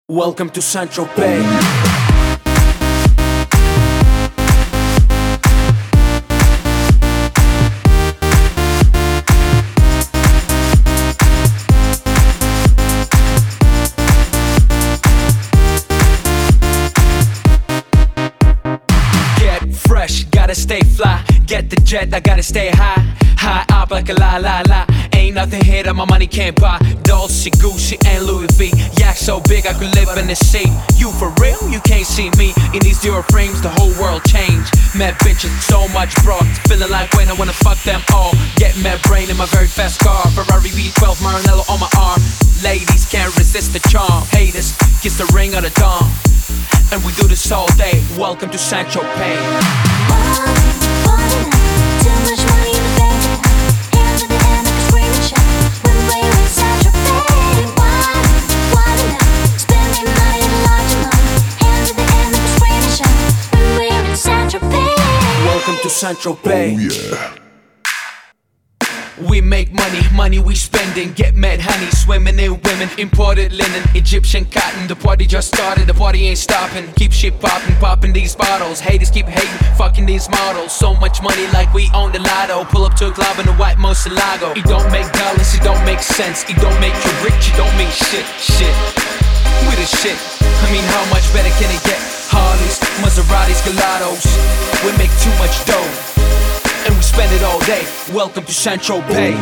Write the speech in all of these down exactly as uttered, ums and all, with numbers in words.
Welcome to Saint-Tropez. Get fresh, gotta stay fly. Get the jet, I gotta stay high. High up like a la la la. Ain't nothing here that my money can't buy. Dolce, Gucci, and Louis V. Yak so big I could live in the sea. You for real? You can't see me. In these zero frames, the whole world changed. Mad bitches, so much broad. Feeling like when I wanna fuck them all. Get mad brain in my very fast car. Ferrari V twelve, Maranello on my arm. Ladies can't resist the charm. Haters, kiss the ring on the dawn. And we do this all day. Welcome to Saint-Tropez. Welcome to Saint-Tropez. Oh yeah. We make money, money we spending. Get mad honey, swimming in women. Imported linen, Egyptian cotton. The party just started, the party ain't stopping. Keep shit popping, popping these bottles. Haters keep hating, fucking these models. So much money like we own the lotto. Pull up to a club in a white Murcielago. It don't make dollars, it don't make sense. It don't make you rich, it don't mean shit, shit. We the shit, I mean how much better can it get? Harleys, Maseratis, Gelatos. We make too much dough and we spend it all day. Welcome to Saint-Tropez.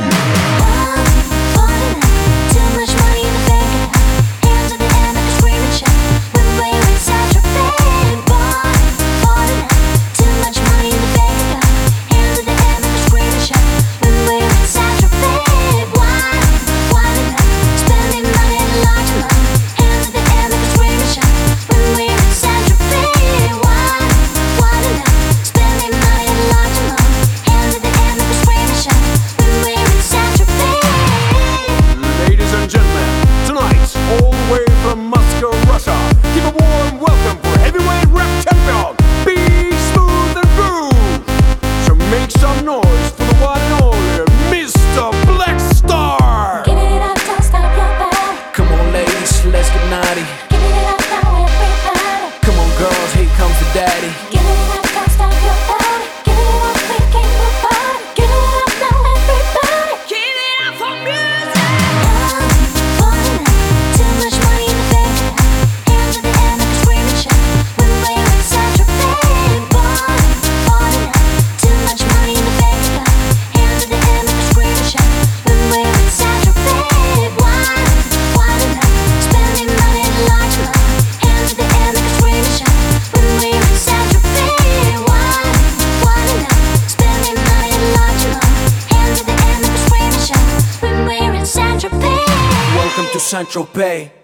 Come on girls, here comes the daddy. Give it up, don't stop your body. Give it up, we can move body. Give it up now, everybody. Give it up for music. Falling out, too much money in the bank. Hands at the end like a screaming shout. When we're in Saint-Tropez. Falling out, too much money in the bank. Hands at the end like a screaming shout. When we're in Saint-Tropez. Falling out, spending money in a large amount. Hands at the end like a screaming shout. When we're in Saint-Tropez. Wildin' out, spending money in a large amount. Hands at the end like a screaming shout. When we're in Saint-Tropez. Welcome to Saint-Tropez.